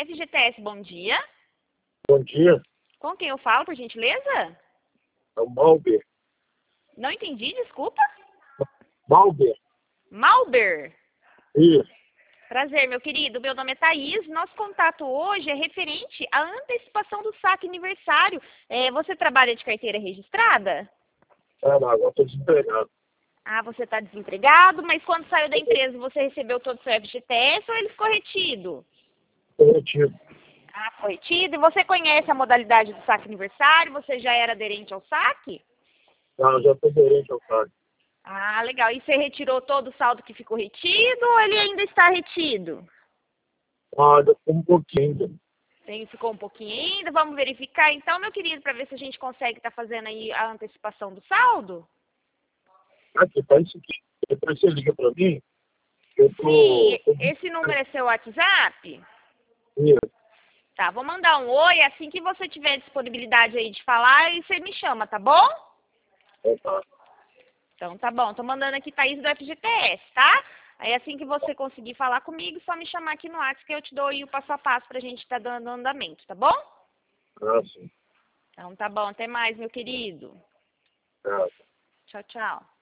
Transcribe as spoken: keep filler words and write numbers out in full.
F G T S, bom dia. Bom dia, Com quem eu falo, por gentileza? é o Malber. Não entendi, desculpa. Malber, Malber. isso. Prazer, meu querido. Meu nome é Thaís. Nosso contato hoje é referente à antecipação do saque aniversário. É, você trabalha de carteira registrada? É, não, agora estou desempregado. Ah, você está desempregado, mas quando saiu da empresa você recebeu todo o seu F G T S ou ele ficou retido? Estou retido. Ah, foi retido. E você conhece a modalidade do saque aniversário? Você já era aderente ao saque? Não, já estou aderente ao saque. Ah, legal. E você retirou todo o saldo que ficou retido ou ele ainda está retido? Ah, ainda ficou um pouquinho ainda. Tem, ficou um pouquinho ainda. Vamos verificar então, meu querido, para ver se a gente consegue estar fazendo aí a antecipação do saldo? Aqui, faz isso aqui. Depois você liga para mim. Eu Sim, tô... esse número é seu WhatsApp? Isso. Tá, vou mandar um oi assim que você tiver disponibilidade aí de falar e você me chama, tá bom? É, tá. Então tá bom, tô mandando aqui Thaís do F G T S, tá? Aí assim que você conseguir falar comigo, só me chamar aqui no WhatsApp que eu te dou aí o passo a passo pra gente estar dando andamento, tá bom? Ah, sim. Então tá bom, até mais, meu querido. É. Tchau, tchau.